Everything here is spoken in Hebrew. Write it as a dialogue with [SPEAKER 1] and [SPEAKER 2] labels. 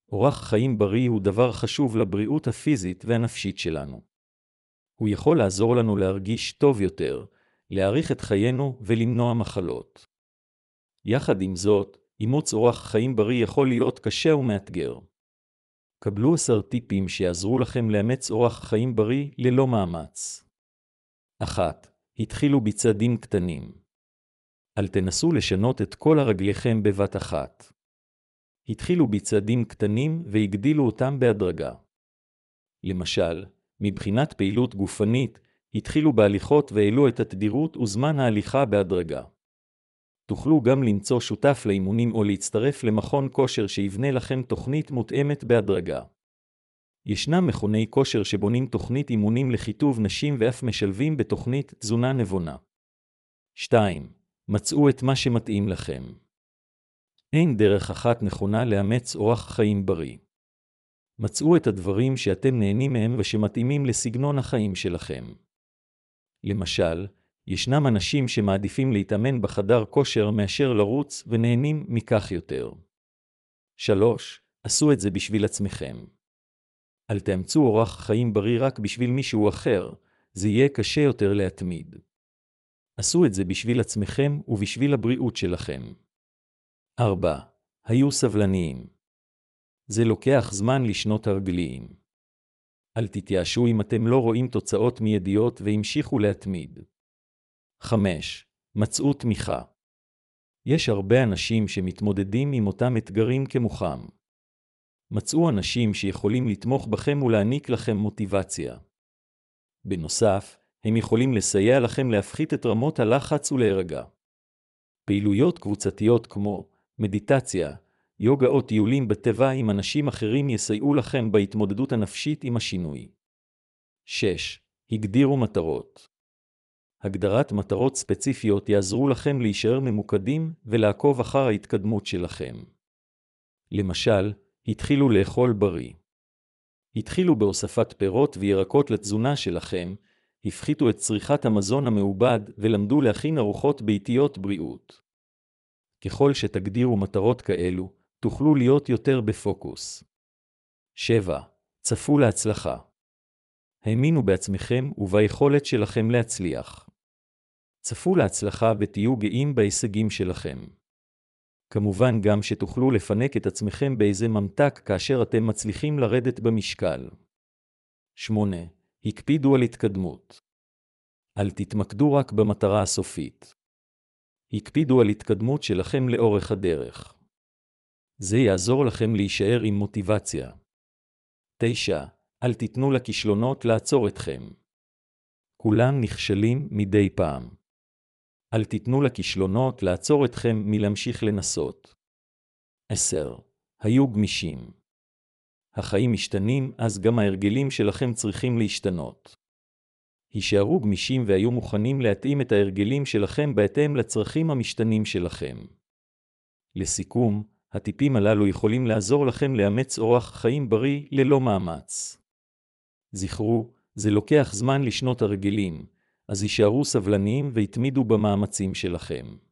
[SPEAKER 1] אורח חיים בריא הוא דבר חשוב לבריאות הפיזית והנפשית שלנו. הוא יכול לעזור לנו להרגיש טוב יותר, להאריך את חיינו ולמנוע מחלות. יחד עם זאת, אימוץ אורח חיים בריא יכול להיות קשה ומאתגר. קבלו 10 טיפים שיעזרו לכם לאמץ אורח חיים בריא ללא מאמץ. 1. התחילו בצעדים קטנים. אל תנסו לשנות את כל הרגליכם בבת אחת. התחילו בצעדים קטנים והגדילו אותם בהדרגה. למשל, מבחינת פעילות גופנית, התחילו בהליכות והעלו את התדירות וזמן ההליכה בהדרגה. תוכלו גם למצוא שותף לאימונים או להצטרף למכון כושר שיבנה לכם תוכנית מותאמת בהדרגה. ישנם מכוני כושר שבונים תוכנית אימונים לחיטוב נשים ואף משלבים בתוכנית תזונה נבונה. 2. מצאו את מה שמתאים לכם. אין דרך אחת נכונה לאמץ אורח חיים בריא. מצאו את הדברים שאתם נהנים מהם ושמתאימים לסגנון החיים שלכם. למשל, ישנם אנשים שמעדיפים להתאמן בחדר כושר מאשר לרוץ ונהנים מכך יותר. 3. עשו את זה בשביל עצמכם. אל תאמצו אורח חיים בריא רק בשביל מישהו אחר, זה יהיה קשה יותר להתמיד. עשו את זה בשביל עצמכם ובשביל הבריאות שלכם. 4. היו סבלניים. זה לוקח זמן לשנות הרגליים. אל תתייאשו אם אתם לא רואים תוצאות מיידיות והמשיכו להתמיד. 5. מצאו תמיכה. יש הרבה אנשים שמתמודדים עם אותם אתגרים כמוכם. מצאו אנשים שיכולים לתמוך בכם ולהעניק לכם מוטיבציה. בנוסף, הם יכולים לסייע לכם להפחית את רמות הלחץ ולהירגע. פעילויות קבוצתיות כמו מדיטציה, יוגה או טיולים בטבע עם אנשים אחרים יסייעו לכם בהתמודדות הנפשית עם השינוי. 6. הגדירו מטרות. הגדרת מטרות ספציפיות יעזרו לכם להישאר ממוקדים ולעקוב אחר ההתקדמות שלכם. למשל, התחילו לאכול בריא. התחילו בהוספת פירות וירקות לתזונה שלכם, הפחיתו את צריכת המזון המעובד ולמדו להכין ארוחות ביתיות בריאות. ככל שתגדירו מטרות כאלו, תוכלו להיות יותר בפוקוס. 7. צפו להצלחה. האמינו בעצמכם וביכולת שלכם להצליח. צפו להצלחה ותהיו גאים בהישגים שלכם. כמובן גם שתוכלו לפנק את עצמכם באיזה ממתק כאשר אתם מצליחים לרדת במשקל. 8. הקפידו על התקדמות. אל תתמקדו רק במטרה הסופית. הקפידו על התקדמות שלכם לאורך הדרך. זה יעזור לכם להישאר עם מוטיבציה. 9. אל תיתנו לכישלונות לעצור אתכם. כולם נכשלים מדי פעם. אל תיתנו לכישלונות לעצור אתכם מלהמשיך לנסות. 10. היו גמישים. החיים משתנים, אז גם ההרגלים שלכם צריכים להשתנות. הישארו גמישים והיו מוכנים להתאים את ההרגלים שלכם בהתאם לצרכים המשתנים שלכם. לסיכום, הטיפים הללו יכולים לעזור לכם לאמץ אורח חיים בריא ללא מאמץ. זכרו, זה לוקח זמן לשנות הרגלים, אז הישארו סבלניים והתמידו במאמצים שלכם.